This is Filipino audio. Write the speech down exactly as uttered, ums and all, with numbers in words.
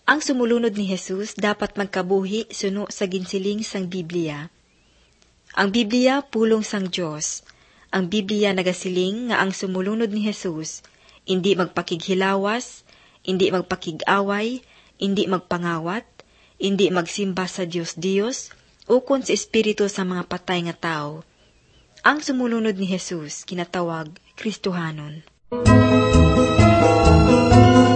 Ang sumulunod ni Jesus dapat magkabuhi suno sa ginsiling sang Biblia. Ang Biblia pulong sang Dios. Ang Biblia nagasiling nga ang sumulunod ni Jesus indi magpakighilawas, indi magpakig-away, indi magpangawat, indi magsimba sa Dios-Dios, ukon sa espiritu sa mga patay nga tao. Ang sumulunod ni Jesus kinatawag Kristohanon.